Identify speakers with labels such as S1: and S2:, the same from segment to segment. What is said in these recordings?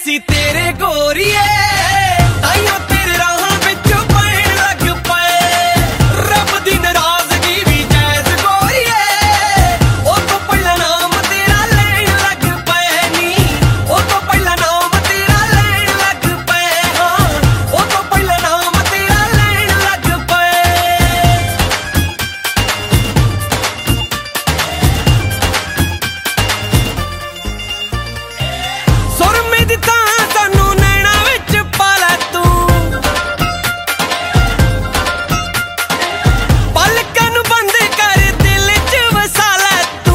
S1: सी तेरे गोरिए ताइयों तेरे राह विच पैण लग पए रब दी नाराजगी भी जैज गोरिए ओ तो पहला नाम तेरा लैण लग पए नी ओ तो पहला नाम तेरा लैण लग पए हाँ ओ तो पहला नाम तेरा लैण लग पए सुरमे दी तां सानू नैना विच पा लै तू पलकां नू बंद कर दिल च वसा लै तू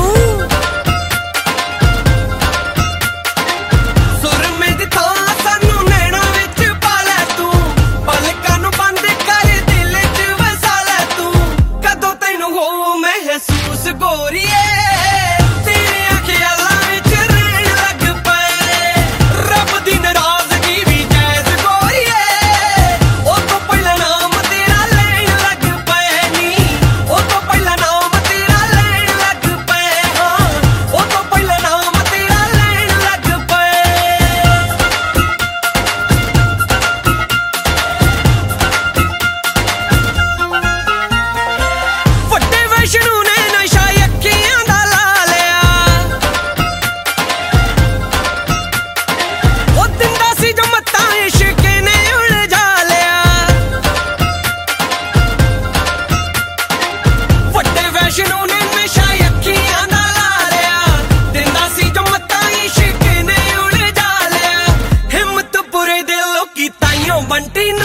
S1: सुरमे दी तां सानू नैना विच पा लै तू पलकां नू बंद कर दिल च वसा लै तू कदों तैनू हो महसूस गोरीए तेरे ख्यालां विच रहण लग पए रब दी नाराजगी भी जैज गोरीए ओ तो पहला नाम तेरा लैण लग पए नी ओ तो पहला नाम तेरा लैण लग पए हाँ ओ तो पहला नाम तेरा लैण लग पए ਵੱਡੇ ਵੈਸ਼ਨੂੰ ਨੇ ਨਸ਼ਾ ਅੱਖੀਆਂ ਦਾ ਲਾ ਲਿਆ ਉਹ ਦਿੰਦਾ ਸੀ ਜੋ ਮੱਤਾਂ ਇਸ਼ਕ ਨੇ ਉਲਝਾ ਲਿਆ ਵੱਡੇ ਵੈਸ਼ਨੂੰ ਨੇ ਨਸ਼ਾ ਅੱਖੀਆਂ ਦਾ ਲਾ ਲਿਆ ਦਿੰਦਾ ਸੀ ਜੋ ਮੱਤਾਂ ਇਸ਼ਕ ਨੇ ਉਲਝਾ ਲਿਆ ਹਿੰਮਤ ਪੂਰੇ ਦਿਲੋਂ ਕੀ ਤਾਈਓ ਬੰਟੀ ਨੂੰ